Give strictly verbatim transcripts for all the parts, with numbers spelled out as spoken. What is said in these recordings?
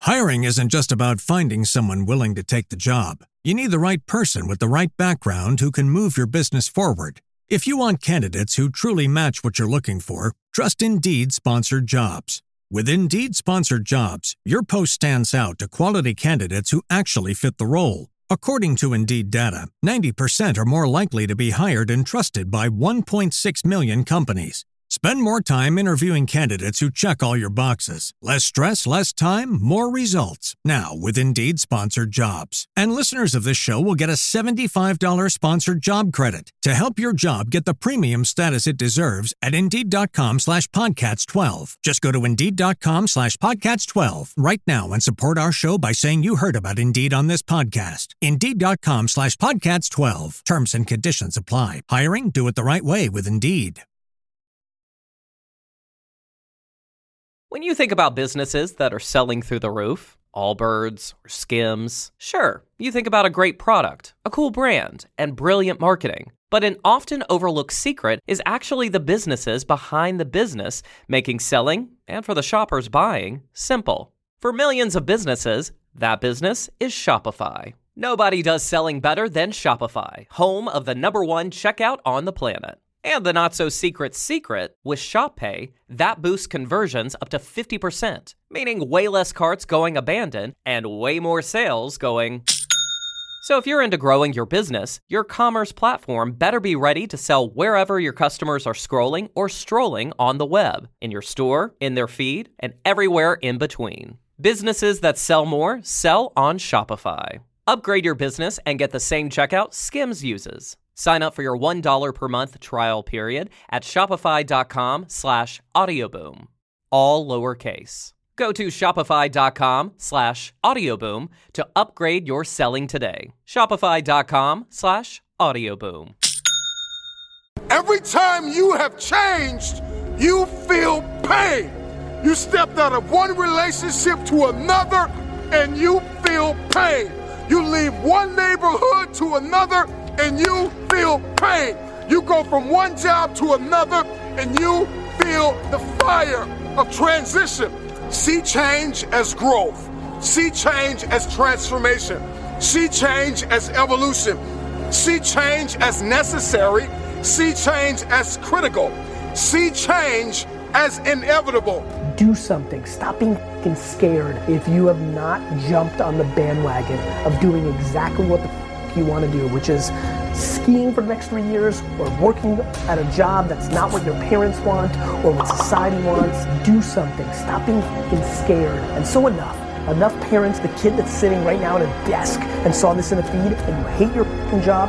Hiring isn't just about finding someone willing to take the job. You need the right person with the right background who can move your business forward. If you want candidates who truly match what you're looking for, trust Indeed Sponsored Jobs. With Indeed Sponsored Jobs, your post stands out to quality candidates who actually fit the role. According to Indeed data, ninety percent are more likely to be hired and trusted by one point six million companies. Spend more time interviewing candidates who check all your boxes. Less stress, less time, more results. Now with Indeed Sponsored Jobs. And listeners of this show will get a seventy-five dollars sponsored job credit to help your job get the premium status it deserves at Indeed.com slash podcasts 12. Just go to Indeed.com slash podcasts 12 right now and support our show by saying you heard about Indeed on this podcast. Indeed.com slash podcasts 12. Terms and conditions apply. Hiring? Do it the right way with Indeed. When you think about businesses that are selling through the roof, Allbirds or Skims, sure, you think about a great product, a cool brand, and brilliant marketing. But an often overlooked secret is actually the businesses behind the business, making selling, and for the shoppers buying, simple. For millions of businesses, that business is Shopify. Nobody does selling better than Shopify, home of the number one checkout on the planet. And the not-so-secret secret, with Shop Pay, that boosts conversions up to fifty percent, meaning way less carts going abandoned and way more sales going... So if you're into growing your business, your commerce platform better be ready to sell wherever your customers are scrolling or strolling on the web, in your store, in their feed, and everywhere in between. Businesses that sell more sell on Shopify. Upgrade your business and get the same checkout Skims uses. Sign up for your one dollar per month trial period at shopify.com slash audioboom. All lowercase. Go to shopify.com slash audioboom to upgrade your selling today. Shopify.com slash audioboom. Every time you have changed, you feel pain. You stepped out of one relationship to another and you feel pain. You leave one neighborhood to another and you feel pain. You go from one job to another and you feel the fire of transition. See change as growth. See change as transformation. See change as evolution. See change as necessary. See change as critical. See change as inevitable. Do something. Stop being f***ing scared if you have not jumped on the bandwagon of doing exactly what the f- you want to do, which is skiing for the next three years or working at a job that's not what your parents want or what society wants. Do something. Stop being f***ing scared. And so enough. Enough parents, the kid that's sitting right now at a desk and saw this in a feed and you hate your f***ing job,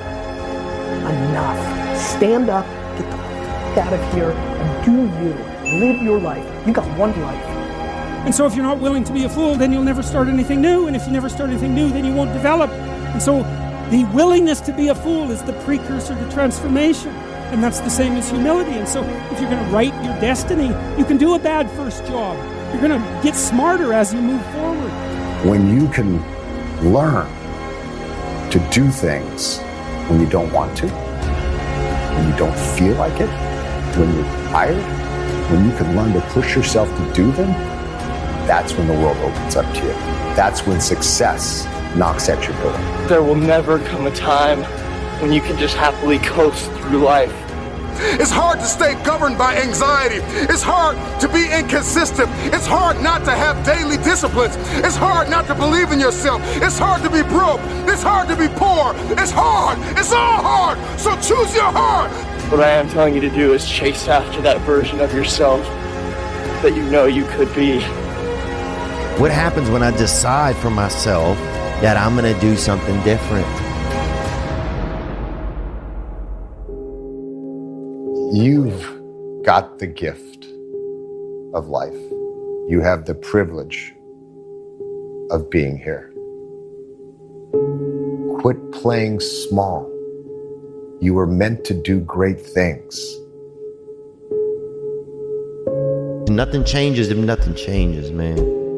enough. Stand up, get the f*** out of here, and do you. Live your life. You got one life. And so if you're not willing to be a fool, then you'll never start anything new. And if you never start anything new, then you won't develop. And so the willingness to be a fool is the precursor to transformation. And that's the same as humility. And so if you're going to write your destiny, you can do a bad first job. You're going to get smarter as you move forward. When you can learn to do things when you don't want to, when you don't feel like it, when you're tired, when you can learn to push yourself to do them, that's when the world opens up to you. That's when success knocks at your door. There will never come a time when you can just happily coast through life. It's hard to stay governed by anxiety. It's hard to be inconsistent. It's hard not to have daily disciplines. It's hard not to believe in yourself. It's hard to be broke. It's hard to be poor. It's hard. It's all hard. So choose your heart. What I am telling you to do is chase after that version of yourself that you know you could be. What happens when I decide for myself that I'm going to do something different? You've got the gift of life. You have the privilege of being here. Quit playing small. You were meant to do great things. Nothing changes if nothing changes, man.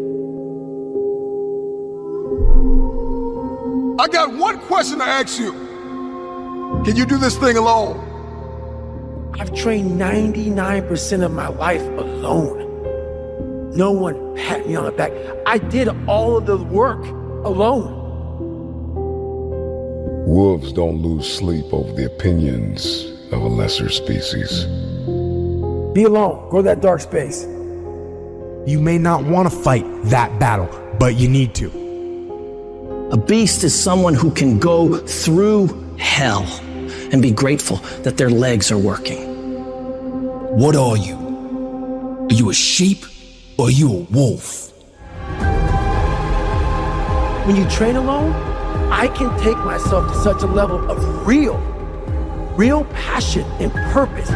I got one question to ask you. Can you do this thing alone? I've trained ninety-nine percent of my life alone. No one pat me on the back. I did all of the work alone. Wolves don't lose sleep over the opinions of a lesser species. Be alone. Go to that dark space. You may not want to fight that battle, but you need to. A beast is someone who can go through hell and be grateful that their legs are working. What are you? Are you a sheep or are you a wolf? When you train alone, I can take myself to such a level of real, real passion and purpose.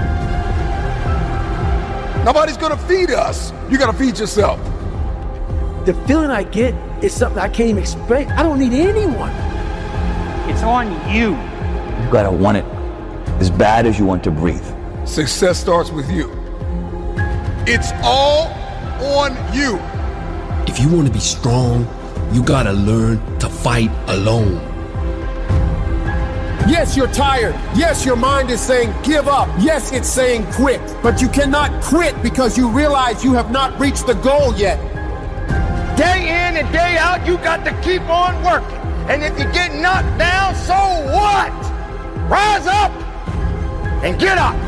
Nobody's gonna feed us. You gotta feed yourself. The feeling I get is something I can't even explain. I don't need anyone. It's on you. You gotta want it as bad as you want to breathe. Success starts with you. It's all on you. If you want to be strong, you gotta learn to fight alone. Yes, you're tired. Yes, your mind is saying give up. Yes, it's saying quit. But you cannot quit because you realize you have not reached the goal yet. Day in and day out, you got to keep on working. And if you get knocked down, so what? Rise up and get up.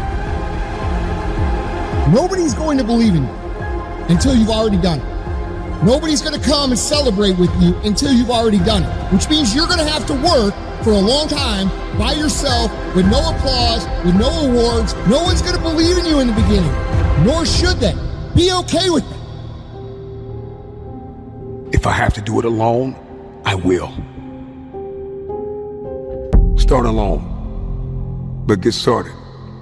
Nobody's going to believe in you until you've already done it. Nobody's going to come and celebrate with you until you've already done it, which means you're going to have to work for a long time by yourself with no applause, with no awards. No one's going to believe in you in the beginning, nor should they. Be okay with it. If I have to do it alone, I will. Start alone, but get started.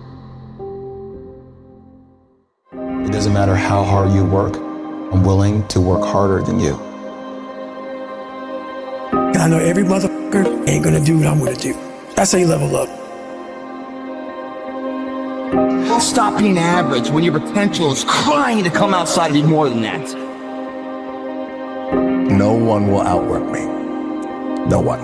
It doesn't matter how hard you work. I'm willing to work harder than you. And I know every motherfucker ain't gonna do what I'm gonna do. That's how you level up. Stop being average when your potential is crying to come outside and be more than that. No one will outwork me. No one.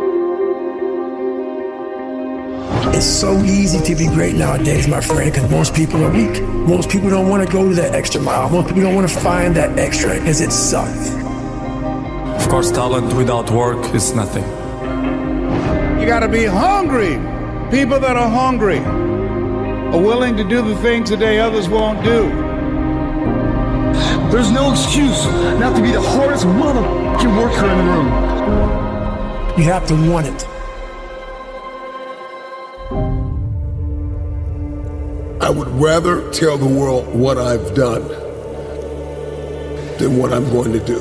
It's so easy to be great nowadays, my friend, because most people are weak. Most people don't want to go to that extra mile. Most people don't want to find that extra because it sucks. Of course, talent without work is nothing. You gotta be hungry. People that are hungry are willing to do the things today others won't do. There's no excuse not to be the hardest motherfucking worker in the room. You have to want it. I would rather tell the world what I've done than what I'm going to do.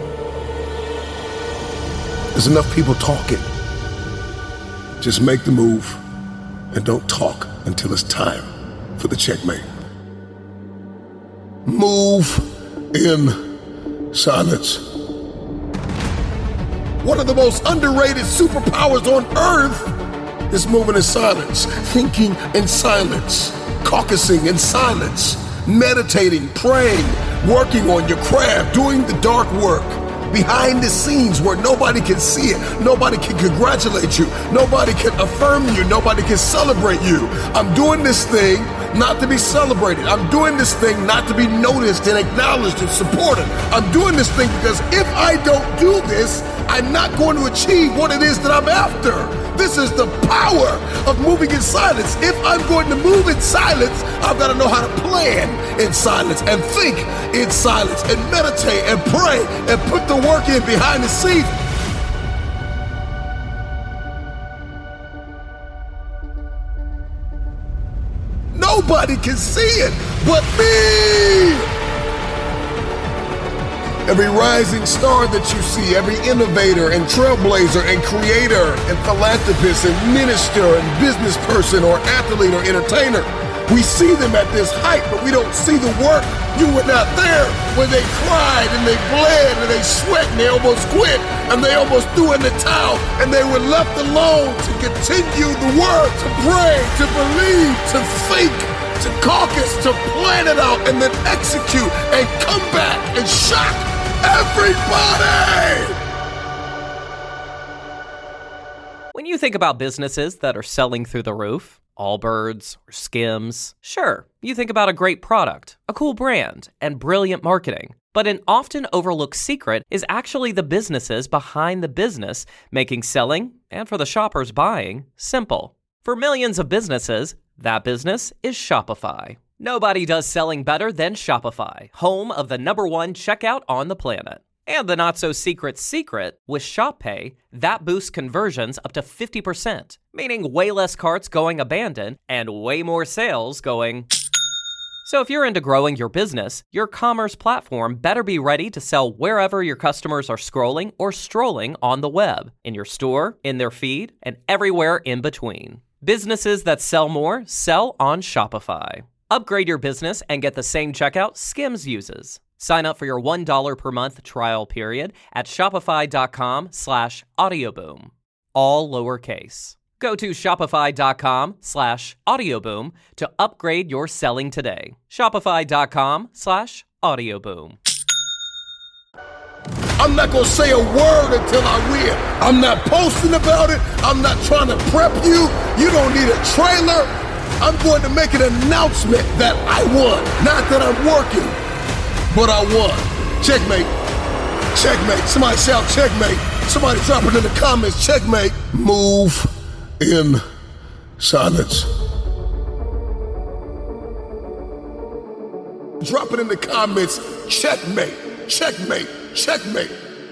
There's enough people talking. Just make the move and don't talk until it's time for the checkmate. Move in silence. One of the most underrated superpowers on earth is moving in silence, thinking in silence, caucusing in silence, meditating, praying, working on your craft, doing the dark work, behind the scenes where nobody can see it, nobody can congratulate you, nobody can affirm you, nobody can celebrate you. I'm doing this thing not to be celebrated. I'm doing this thing not to be noticed and acknowledged and supported. I'm doing this thing because if I don't do this, I'm not going to achieve what it is that I'm after. This is the power of moving in silence. If I'm going to move in silence, I've got to know how to plan in silence and think in silence and meditate and pray and put the work in behind the scenes. Nobody can see it but me. Every rising star that you see, every innovator and trailblazer and creator and philanthropist and minister and business person or athlete or entertainer, we see them at this height, but we don't see the work. You were not there when they cried and they bled and they sweat and they almost quit and they almost threw in the towel and they were left alone to continue the work, to pray, to believe, to think, to caucus, to plan it out and then execute and come back and shock everybody! When you think about businesses that are selling through the roof, Allbirds or Skims, sure, you think about a great product, a cool brand, and brilliant marketing. But an often overlooked secret is actually the businesses behind the business, making selling, and for the shoppers buying, simple. For millions of businesses, that business is Shopify. Nobody does selling better than Shopify, home of the number one checkout on the planet. And the not-so-secret secret, with ShopPay, that boosts conversions up to fifty percent, meaning way less carts going abandoned and way more sales going... So if you're into growing your business, your commerce platform better be ready to sell wherever your customers are scrolling or strolling on the web, in your store, in their feed, and everywhere in between. Businesses that sell more sell on Shopify. Upgrade your business and get the same checkout Skims uses. Sign up for your one dollar per month trial period at shopify.com slash audioboom. All lowercase. Go to shopify.com slash audioboom to upgrade your selling today. Shopify.com slash audioboom. I'm not going to say a word until I win. I'm not posting about it. I'm not trying to prep you. You don't need a trailer. I'm going to make an announcement that I won. Not that I'm working, but I won. Checkmate. Checkmate. Somebody shout checkmate. Somebody drop it in the comments. Checkmate. Move in silence. Drop it in the comments. Checkmate. Checkmate. Checkmate.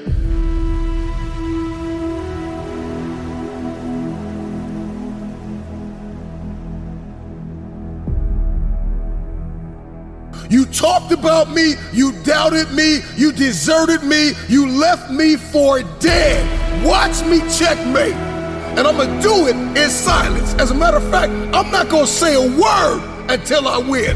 You talked about me, you doubted me, you deserted me, you left me for dead. Watch me checkmate. And I'm gonna do it in silence. As a matter of fact, I'm not gonna say a word until I win.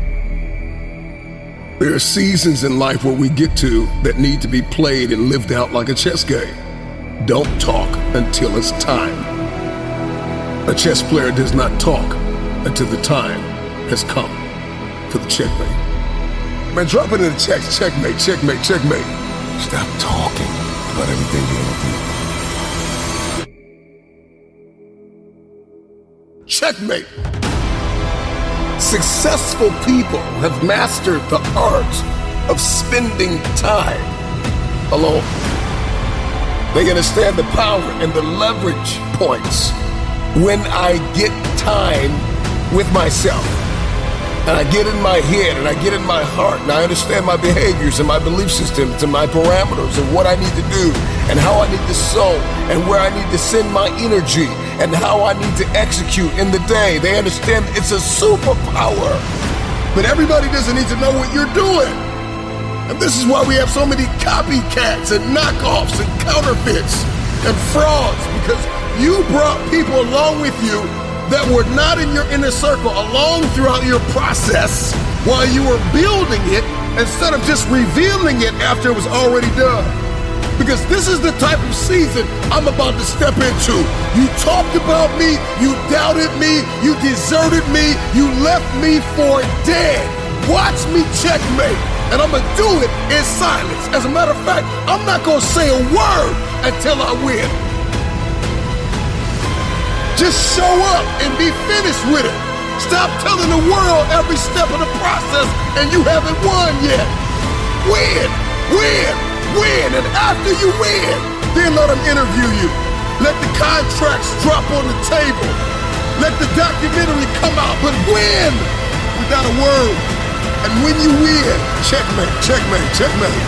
There are seasons in life where we get to that need to be played and lived out like a chess game. Don't talk until it's time. A chess player does not talk until the time has come for the checkmate. Man, drop it in the chat. Checkmate, checkmate, checkmate. Stop talking about everything you want to do. Checkmate. Successful people have mastered the art of spending time alone. They understand the power and the leverage points when I get time with myself. And I get in my head and I get in my heart and I understand my behaviors and my belief systems and my parameters and what I need to do and how I need to sow and where I need to send my energy and how I need to execute in the day. They understand it's a superpower. But everybody doesn't need to know what you're doing. And this is why we have so many copycats and knockoffs and counterfeits and frauds, because you brought people along with you that were not in your inner circle along throughout your process while you were building it instead of just revealing it after it was already done. Because this is the type of season I'm about to step into. You talked about me, you doubted me, you deserted me, you left me for dead. Watch me checkmate, and I'm gonna do it in silence. As a matter of fact, I'm not gonna say a word until I win. Just show up and be finished with it. Stop telling the world every step of the process and you haven't won yet. Win, win, win. And after you win, then let them interview you. Let the contracts drop on the table. Let the documentary come out, but win without a word. And when you win, checkmate, checkmate, checkmate.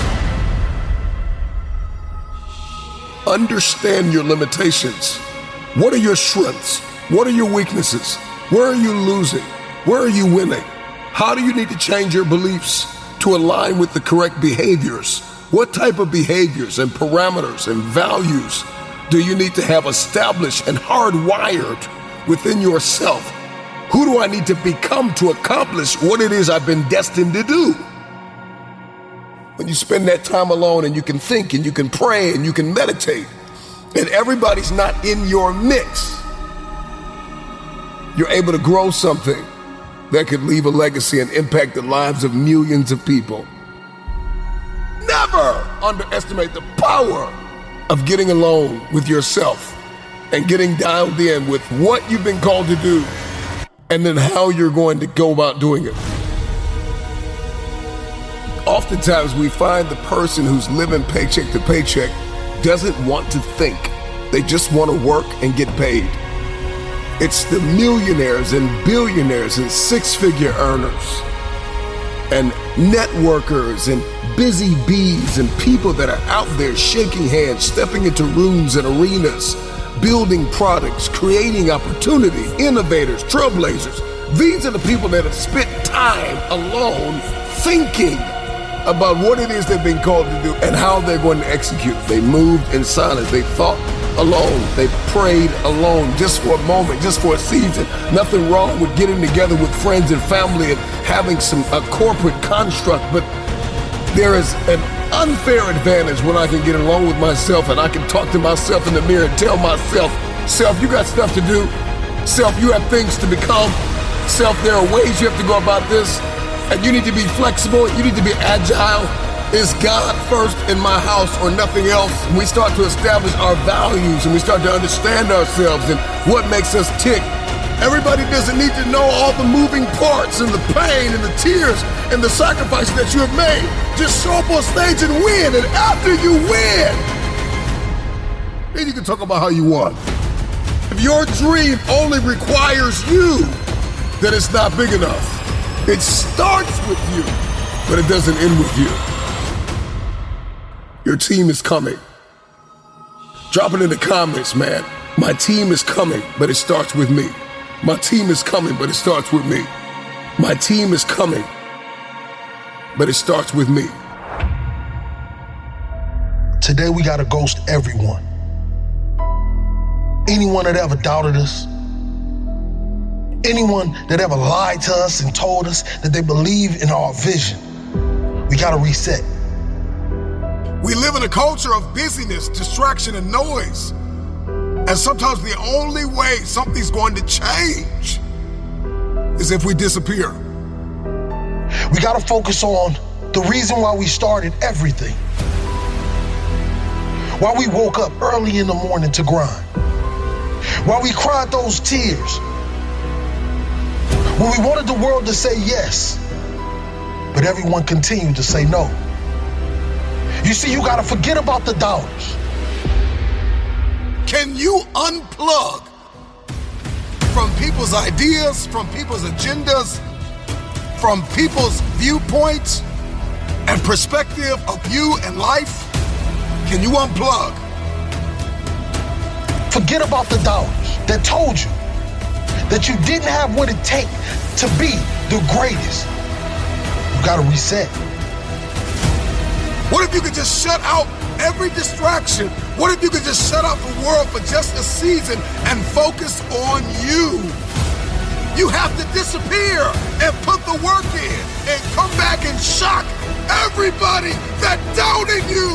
Understand your limitations. What are your strengths? What are your weaknesses? Where are you losing? Where are you winning? How do you need to change your beliefs to align with the correct behaviors? What type of behaviors and parameters and values do you need to have established and hardwired within yourself? Who do I need to become to accomplish what it is I've been destined to do? When you spend that time alone and you can think and you can pray and you can meditate, and everybody's not in your mix, you're able to grow something that could leave a legacy and impact the lives of millions of people. Never underestimate the power of getting alone with yourself and getting dialed in with what you've been called to do and then how you're going to go about doing it. Oftentimes we find the person who's living paycheck to paycheck doesn't want to think. They just want to work and get paid. It's the millionaires and billionaires and six-figure earners and networkers and busy bees and people that are out there shaking hands, stepping into rooms and arenas, building products, creating opportunity, innovators, trailblazers. These are the people that have spent time alone thinking about what it is they've been called to do and how they're going to execute. They moved in silence. They thought alone. They prayed alone, just for a moment, just for a season. Nothing wrong with getting together with friends and family and having some a corporate construct, but there is an unfair advantage when I can get along with myself and I can talk to myself in the mirror and tell myself, self, you got stuff to do. Self, you have things to become. Self, there are ways you have to go about this, and you need to be flexible, you need to be agile. Is God first in my house or nothing else? And we start to establish our values and we start to understand ourselves and what makes us tick. Everybody doesn't need to know all the moving parts and the pain and the tears and the sacrifice that you have made. Just show up on stage and win, and after you win, then you can talk about how you won. If your dream only requires you, then it's not big enough. It starts with you, but it doesn't end with you. Your team is coming. Drop it in the comments, man. My team is coming, but it starts with me. My team is coming, but it starts with me. My team is coming, but it starts with me. Today we gotta ghost everyone. Anyone that ever doubted us, anyone that ever lied to us and told us that they believe in our vision, we gotta reset. We live in a culture of busyness, distraction, and noise. And sometimes the only way something's going to change is if we disappear. We gotta focus on the reason why we started everything. Why we woke up early in the morning to grind. Why we cried those tears. When we wanted the world to say yes, but everyone continued to say no. You see, you gotta forget about the doubters. Can you unplug from people's ideas, from people's agendas, from people's viewpoints and perspective of you and life? Can you unplug? Forget about the doubters that told you that you didn't have what it takes to be the greatest. You gotta reset. What if you could just shut out every distraction? What if you could just shut out the world for just a season and focus on you? You have to disappear and put the work in and come back and shock everybody that doubted you.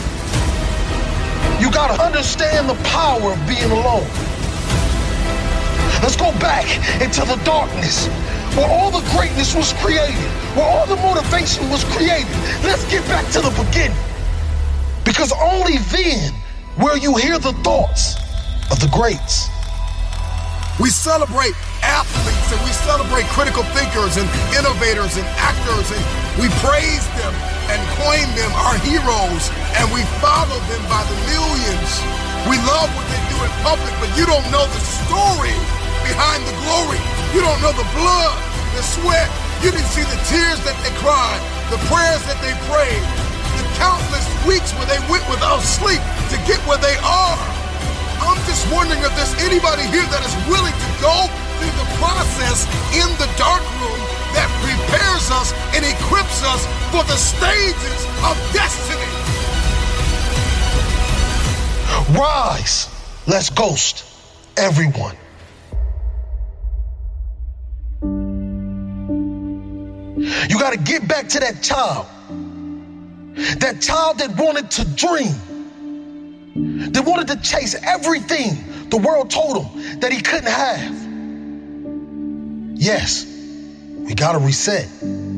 You gotta understand the power of being alone. Let's go back into the darkness where all the greatness was created, where all the motivation was created. Let's get back to the beginning. Because only then will you hear the thoughts of the greats. We celebrate athletes and we celebrate critical thinkers and innovators and actors, and we praise them and claim them our heroes, and we follow them by the millions. We love what they do in public, but you don't know the story behind the glory. You don't know the blood, the sweat. You didn't see the tears that they cried, the prayers that they prayed, the countless weeks where they went without sleep to get where they are. I'm just wondering if there's anybody here that is willing to go through the process in the dark room that prepares us and equips us for the stages of destiny. Rise. Let's ghost everyone. You got to get back to that child. That child that wanted to dream. That wanted to chase everything the world told him that he couldn't have. Yes, we got to reset.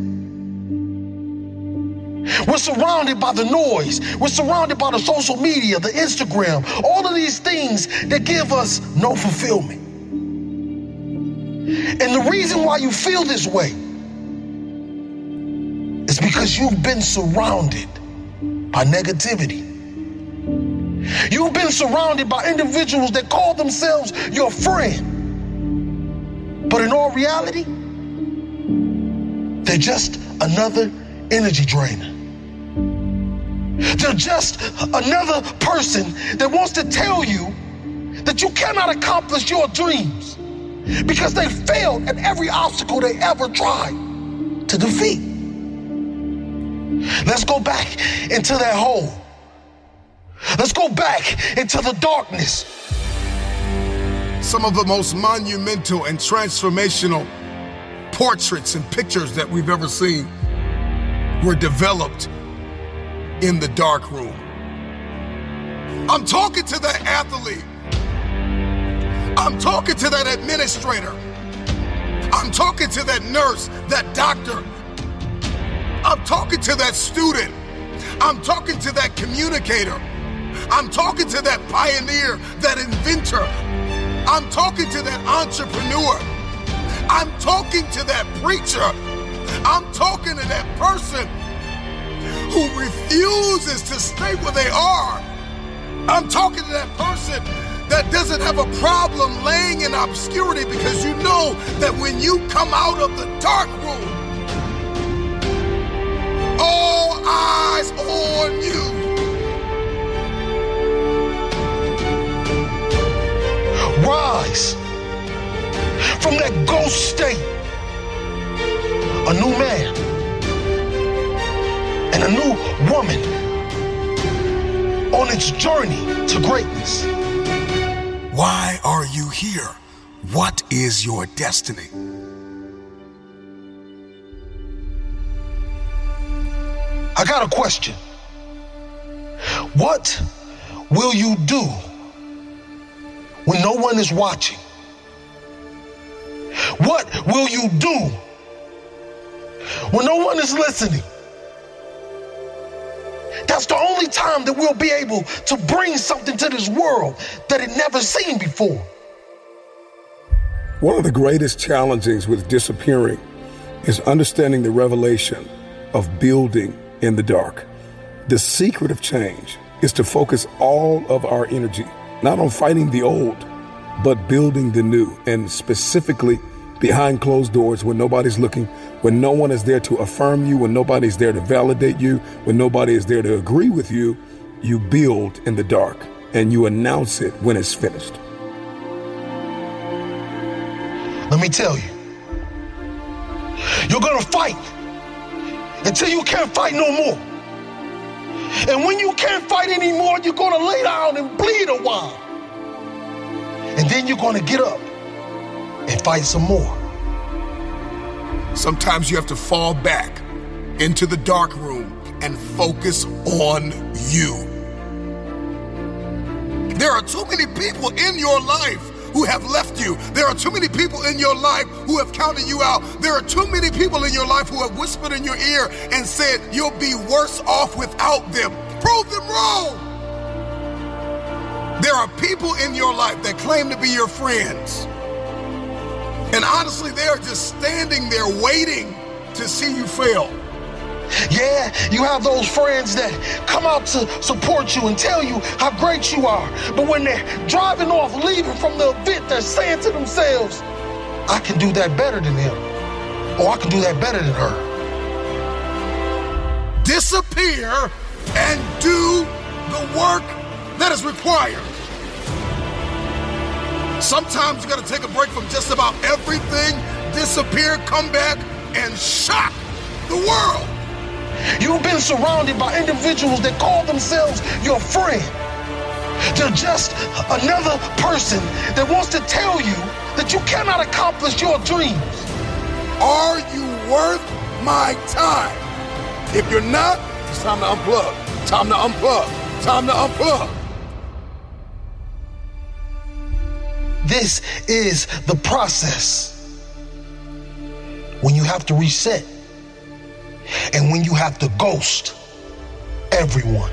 We're surrounded by the noise. We're surrounded by the social media, the Instagram, all of these things that give us no fulfillment. And the reason why you feel this way is Because you've been surrounded by negativity. You've been surrounded by individuals that call themselves your friend. But in all reality, they're just another energy drainer. They're just another person that wants to tell you that you cannot accomplish your dreams because they failed at every obstacle they ever tried to defeat. Let's go back into that hole. Let's go back into the darkness. Some of the most monumental and transformational portraits and pictures that we've ever seen were developed in the dark room. I'm talking to that athlete. I'm talking to that administrator. I'm talking to that nurse, that doctor. I'm talking to that student. I'm talking to that communicator. I'm talking to that pioneer, that inventor. I'm talking to that entrepreneur. I'm talking to that preacher. I'm talking to that person who refuses to stay where they are. I'm talking to that person that doesn't have a problem laying in obscurity because you know that when you come out of the dark room, all eyes on you. Rise from that ghost state, a new man and a new woman on its journey to greatness. Why are you here? What is your destiny? I got a question. What will you do when no one is watching? What will you do when no one is listening? That's the only time that we'll be able to bring something to this world that it never seen before. One of the greatest challenges with disappearing is understanding the revelation of building in the dark. The secret of change is to focus all of our energy, not on fighting the old, but building the new, and specifically behind closed doors when nobody's looking, when no one is there to affirm you, when nobody's there to validate you, when nobody is there to agree with you. You build in the dark and you announce it when it's finished. Let me tell you, you're gonna fight until you can't fight no more. And when you can't fight anymore, you're gonna lay down and bleed a while. And then you're gonna get up and fight some more. Sometimes you have to fall back into the dark room and focus on you. There are too many people in your life who have left you. There are too many people in your life who have counted you out. There are too many people in your life who have whispered in your ear and said you'll be worse off without them. Prove them wrong. There are people in your life that claim to be your friends. And honestly, they are just standing there waiting to see you fail. Yeah, you have those friends that come out to support you and tell you how great you are. But when they're driving off, leaving from the event, they're saying to themselves, I can do that better than him. Or I can do that better than her. Disappear and do the work that is required. Sometimes you gotta take a break from just about everything, disappear, come back, and shock the world. You've been surrounded by individuals that call themselves your friend. They're just another person that wants to tell you that you cannot accomplish your dreams. Are you worth my time? If you're not, it's time to unplug. Time to unplug. Time to unplug. This is the process when you have to reset and when you have to ghost everyone.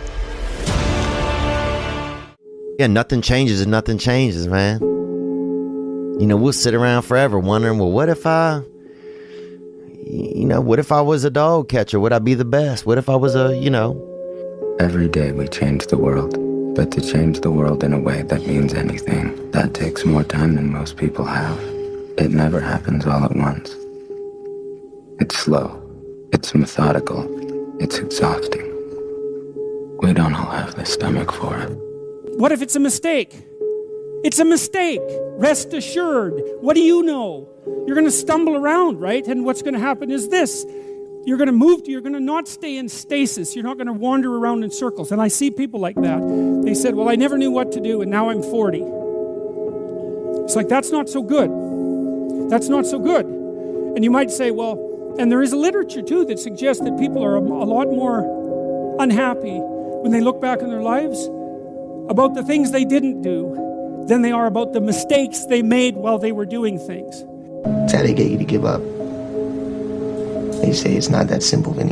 Yeah, nothing changes and nothing changes, man. You know, we'll sit around forever wondering, well, what if I, you know, what if I was a dog catcher? Would I be the best? What if I was a, you know? Every day we change the world. But to change the world in a way that means anything, that takes more time than most people have. It never happens all at once. It's slow. It's methodical. It's exhausting. We don't all have the stomach for it. What if it's a mistake? It's a mistake. Rest assured. What do you know? You're going to stumble around, right? And what's going to happen is this. You're going to move to, you're going to not stay in stasis. You're not going to wander around in circles. And I see people like that. They said, well, I never knew what to do, and now I'm forty. It's like, that's not so good. That's not so good. And you might say, well, and there is a literature, too, that suggests that people are a, a lot more unhappy when they look back on their lives about the things they didn't do than they are about the mistakes they made while they were doing things. That's how they get you to give up. They say it's not that simple, Vinny.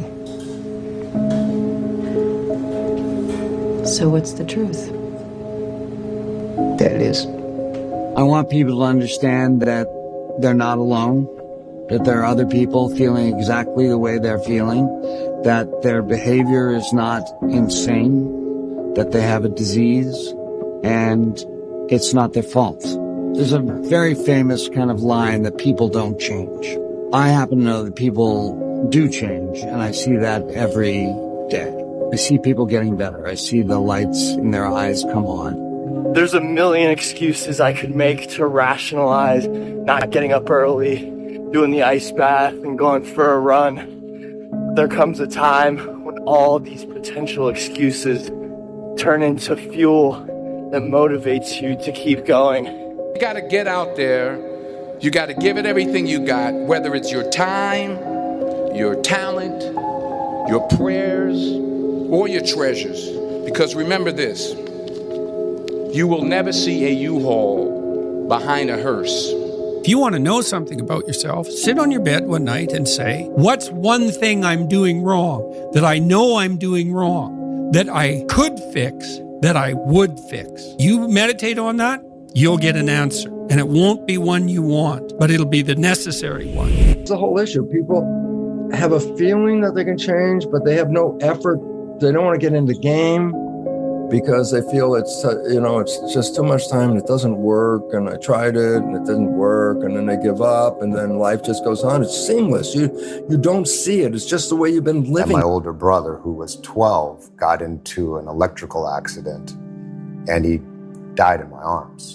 So what's the truth? That it is. I want people to understand that they're not alone, that there are other people feeling exactly the way they're feeling, that their behavior is not insane, that they have a disease, and it's not their fault. There's a very famous kind of line that people don't change. I happen to know that people do change, and I see that every day. I see people getting better. I see the lights in their eyes come on. There's a million excuses I could make to rationalize not getting up early, doing the ice bath, and going for a run. There comes a time when all these potential excuses turn into fuel that motivates you to keep going. You gotta get out there. You got to give it everything you got, whether it's your time, your talent, your prayers, or your treasures. Because remember this, you will never see a U-Haul behind a hearse. If you want to know something about yourself, sit on your bed one night and say, what's one thing I'm doing wrong, that I know I'm doing wrong, that I could fix, that I would fix? You meditate on that, you'll get an answer. And it won't be one you want, but it'll be the necessary one. It's the whole issue. People have a feeling that they can change, but they have no effort. They don't want to get in the game because they feel it's, uh, you know, it's just too much time and it doesn't work. And I tried it and it didn't work. And then they give up and then life just goes on. It's seamless. You, you don't see it. It's just the way you've been living. And my older brother, who was twelve, got into an electrical accident and he died in my arms.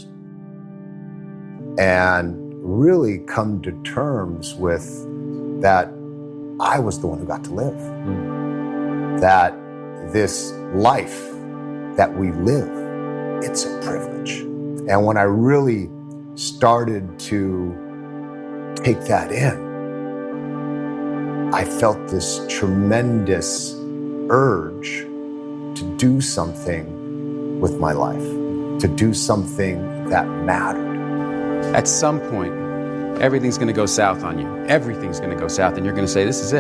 And really come to terms with that I was the one who got to live. Mm. That this life that we live, it's a privilege. And when I really started to take that in, I felt this tremendous urge to do something with my life, to do something that mattered. At some point, everything's going to go south on you. Everything's going to go south, and you're going to say, this is it.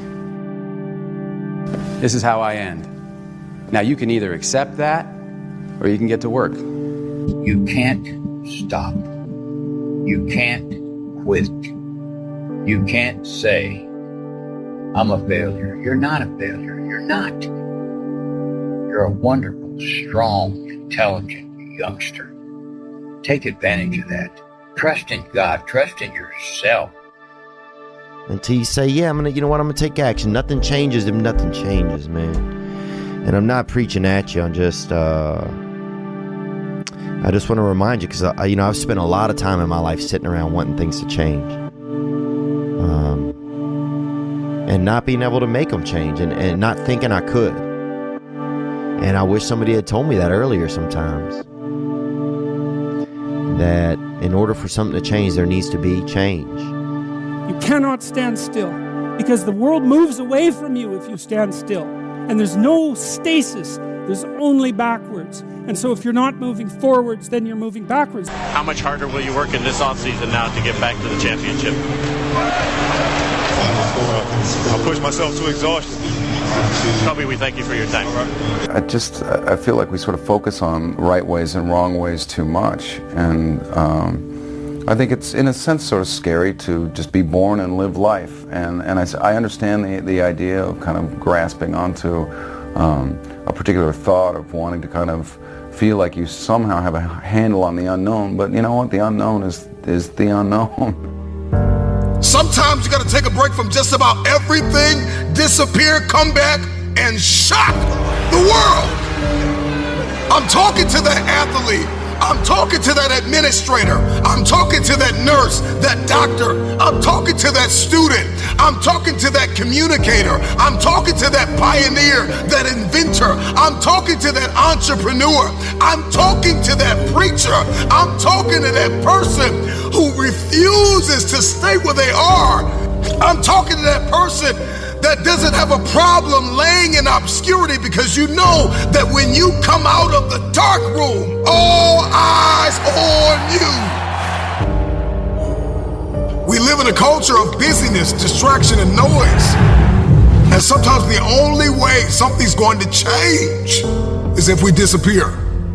This is how I end. Now, you can either accept that, or you can get to work. You can't stop. You can't quit. You can't say, I'm a failure. You're not a failure. You're not. You're a wonderful, strong, intelligent youngster. Take advantage of that. Trust in God. Trust in yourself. Until you say, yeah, I'm gonna, you know what, I'm gonna take action. Nothing changes if nothing changes, man. And I'm not preaching at you. I'm just, uh, I just want to remind you, because I, you know, I've spent a lot of time in my life sitting around wanting things to change, um, and not being able to make them change, and, and not thinking I could. And I wish somebody had told me that earlier sometimes. That in order for something to change, there needs to be change. You cannot stand still, because the world moves away from you if you stand still. And there's no stasis, there's only backwards. And so if you're not moving forwards, then you're moving backwards. How much harder will you work in this offseason now to get back to the championship? I'll push myself to exhaustion. Toby, we thank you for your time. I just, I feel like we sort of focus on right ways and wrong ways too much. And um, I think it's, in a sense, sort of scary to just be born and live life. And, and I, I understand the, the idea of kind of grasping onto um, a particular thought of wanting to kind of feel like you somehow have a handle on the unknown. But you know what? The unknown is, is the unknown. Sometimes you got to take a break from just about everything, disappear, come back, and shock the world. I'm talking to that athlete. I'm talking to that administrator. I'm talking to that nurse, that doctor. I'm talking to that student. I'm talking to that communicator. I'm talking to that pioneer, that inventor. I'm talking to that entrepreneur. I'm talking to that preacher. I'm talking to that person who refuses to stay where they are. I'm talking to that person that doesn't have a problem laying in obscurity, because you know that when you come out of the dark room, all eyes on you. We live in a culture of busyness, distraction, and noise. And sometimes the only way something's going to change is if we disappear.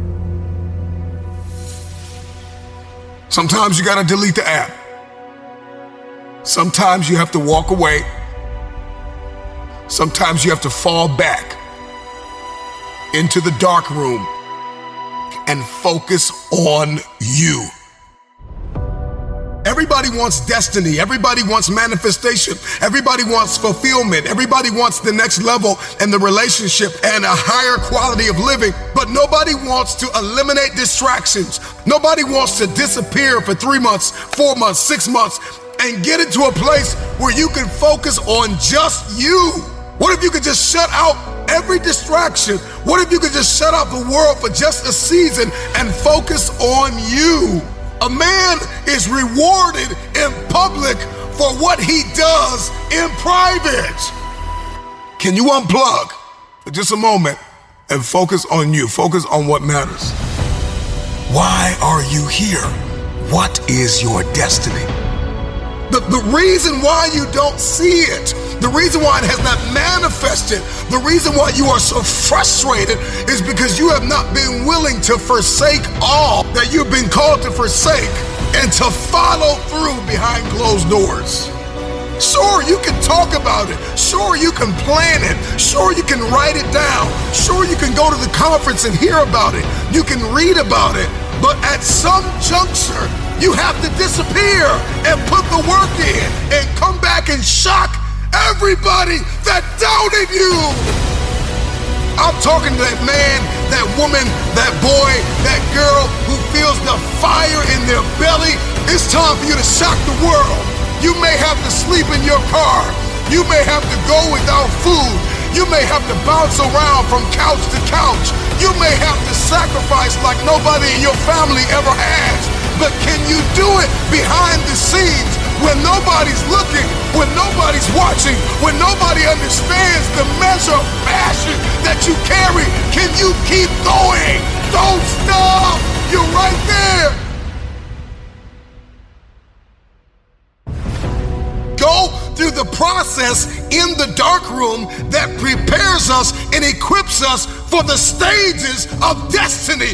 Sometimes you gotta delete the app. Sometimes you have to walk away. Sometimes you have to fall back into the dark room and focus on you. Everybody wants destiny. Everybody wants manifestation. Everybody wants fulfillment. Everybody wants the next level in the relationship and a higher quality of living. But nobody wants to eliminate distractions. Nobody wants to disappear for three months, four months, six months, and get into a place where you can focus on just you. What if you could just shut out every distraction? What if you could just shut out the world for just a season and focus on you? A man is rewarded in public for what he does in private. Can you unplug for just a moment and focus on you? Focus on what matters. Why are you here? What is your destiny? The, the reason why you don't see it, the reason why it has not manifested, the reason why you are so frustrated is because you have not been willing to forsake all that you've been called to forsake and to follow through behind closed doors. Sure, you can talk about it. Sure, you can plan it. Sure, you can write it down. Sure, you can go to the conference and hear about it. You can read about it. But at some juncture, you have to disappear and put the work in and come back and shock everybody that doubted you. I'm talking to that man, that woman, that boy, that girl who feels the fire in their belly. It's time for you to shock the world. You may have to sleep in your car. You may have to go without food. You may have to bounce around from couch to couch. You may have to sacrifice like nobody in your family ever has. But can you do it behind the scenes when nobody's looking, when nobody's watching, when nobody understands the measure of passion that you carry? Can you keep going? Don't stop. You're right there. Go through the process in the dark room that prepares us and equips us for the stages of destiny.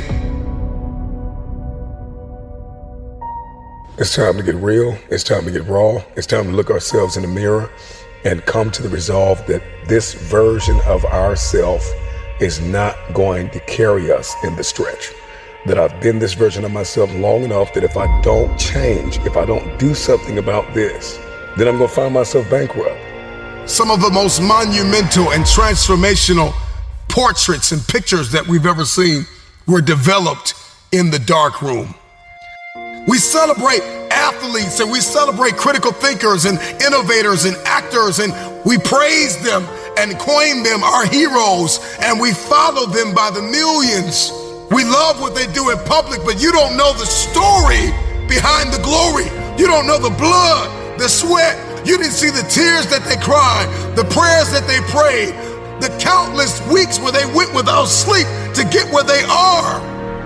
It's time to get real. It's time to get raw. It's time to look ourselves in the mirror and come to the resolve that this version of ourself is not going to carry us in the stretch. That I've been this version of myself long enough that if I don't change, if I don't do something about this, then I'm going to find myself bankrupt. Some of the most monumental and transformational portraits and pictures that we've ever seen were developed in the dark room. We celebrate athletes and we celebrate critical thinkers and innovators and actors, and we praise them and coin them our heroes, and we follow them by the millions. We love what they do in public, but you don't know the story behind the glory. You don't know the blood, the sweat. You didn't see the tears that they cried, the prayers that they prayed, the countless weeks where they went without sleep to get where they are.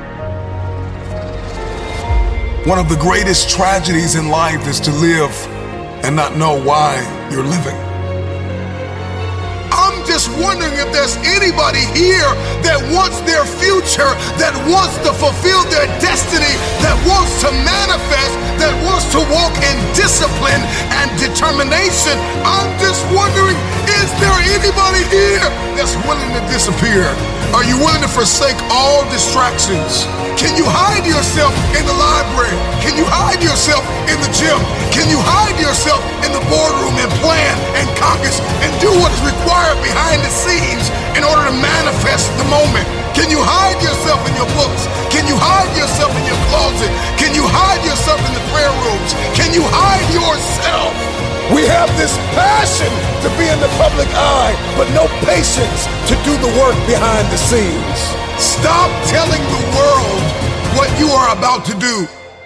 One of the greatest tragedies in life is to live and not know why you're living. I'm just just wondering if there's anybody here that wants their future, that wants to fulfill their destiny, that wants to manifest, that wants to walk in discipline and determination. I'm just wondering, is there anybody here that's willing to disappear? Are you willing to forsake all distractions? Can you hide yourself in the library? Can you hide yourself in the gym? Can you hide yourself in the boardroom and plan and caucus and do what is required behind the scenes in order to manifest the moment? Can you hide yourself in your books? Can you hide yourself in your closet? Can you hide yourself in the prayer rooms? Can you hide yourself? We have this passion to be in the public eye, but no patience to do the work behind the scenes. Stop telling the world what you are about to do.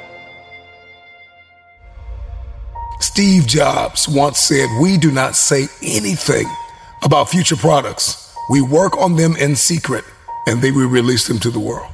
Steve Jobs once said, "We do not say anything about future products. We work on them in secret, and then we release them to the world."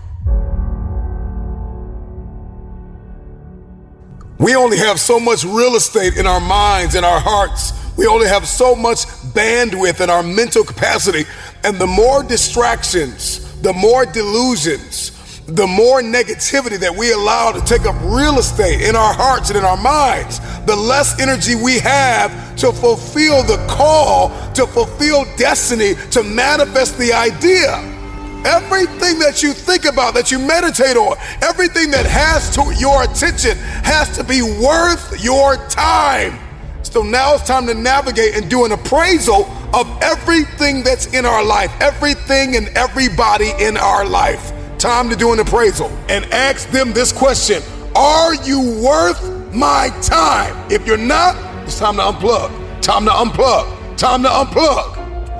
We only have so much real estate in our minds and our hearts. We only have so much bandwidth in our mental capacity. And the more distractions, the more delusions, the more negativity that we allow to take up real estate in our hearts and in our minds, the less energy we have to fulfill the call, to fulfill destiny, to manifest the idea. Everything that you think about, that you meditate on, everything that has to your attention has to be worth your time. So now it's time to navigate and do an appraisal of everything that's in our life, everything and everybody in our life. Time to do an appraisal and ask them this question: are you worth my time? If you're not, it's time to unplug. Time to unplug. Time to unplug.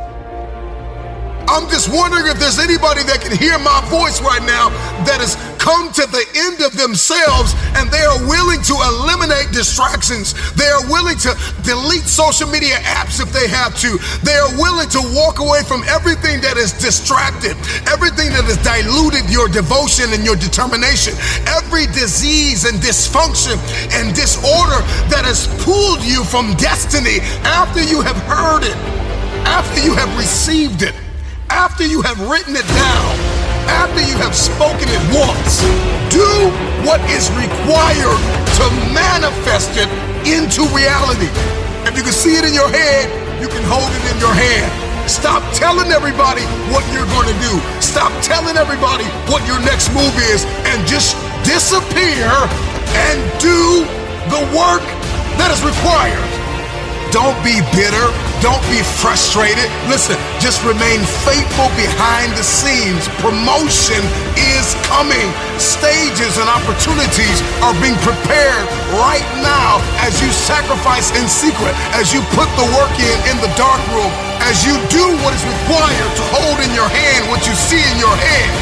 I'm just wondering if there's anybody that can hear my voice right now that has come to the end of themselves and they are willing to eliminate distractions. They are willing to delete social media apps if they have to. They are willing to walk away from everything that is distracted, everything that has diluted your devotion and your determination, every disease and dysfunction and disorder that has pulled you from destiny after you have heard it, after you have received it, after you have written it down, after you have spoken it once. Do what is required to manifest it into reality. If you can see it in your head, you can hold it in your hand. Stop telling everybody what you're going to do. Stop telling everybody what your next move is, and just disappear and do the work that is required. Don't be bitter. Don't be frustrated. Listen, just remain faithful behind the scenes. Promotion is coming. Stages and opportunities are being prepared right now as you sacrifice in secret, as you put the work in in the dark room, as you do what is required to hold in your hand what you see in your head.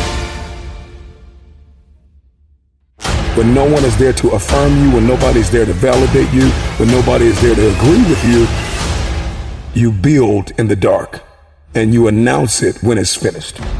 When no one is there to affirm you, when nobody's there to validate you, when nobody is there to agree with you, you build in the dark and you announce it when it's finished.